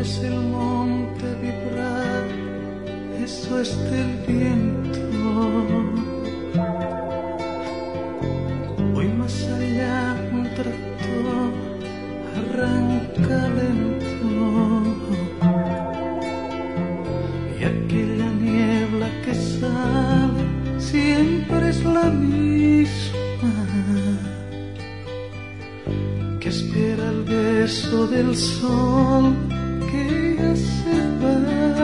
oyes el monte vibrar, eso es del viento. Hoy más allá un tractor arranca lento, y aquella niebla que sale siempre es la misma, que espera el beso del sol que ya se va.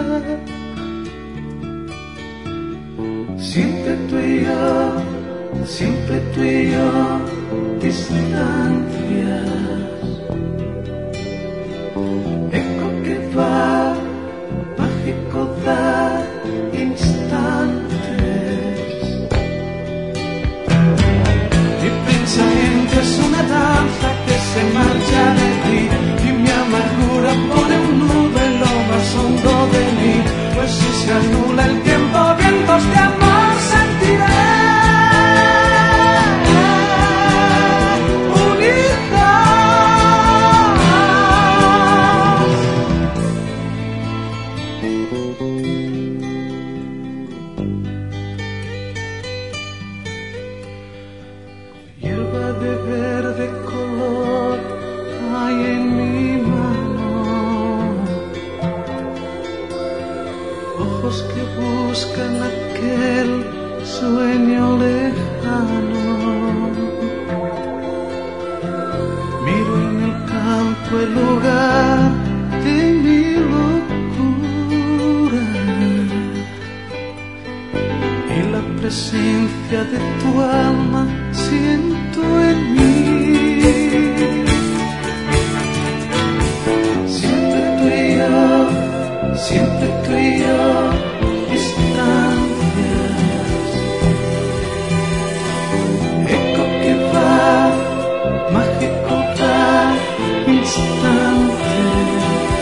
Siempre tú y yo, distancias, eco que va, mágico da instantes. Mi pensamiento es una danza que se marcha de ti, y mi amargura pone un nudo en lo más hondo de mí. Pues si se anula el tiempo, vientos de amor sentiré. Hierba de verde color hay en mi mano, ojos que buscan aquel sueño lejano. Miro en el campo el lugar de mi locura, y la presencia de tu alma siento en mí. Siempre tú y yo, distancias, eco que va, mágico da instantes.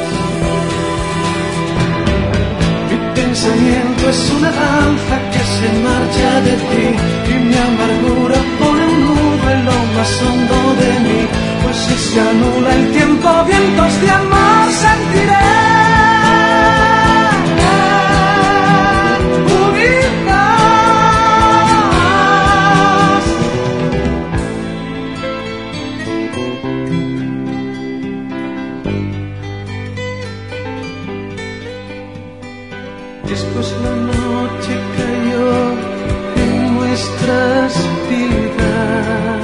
Mi pensamiento es una danza que se marcha de ti, y mi amargura pone un nudo en lo más hondo de mí. Pues si se anula el tiempo, vientos de amor sentiré. Después la noche cayó en nuestras vidas,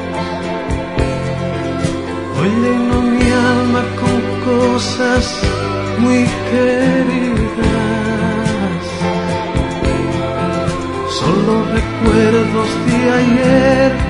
hoy lleno mi alma con cosas muy queridas, solo recuerdos de ayer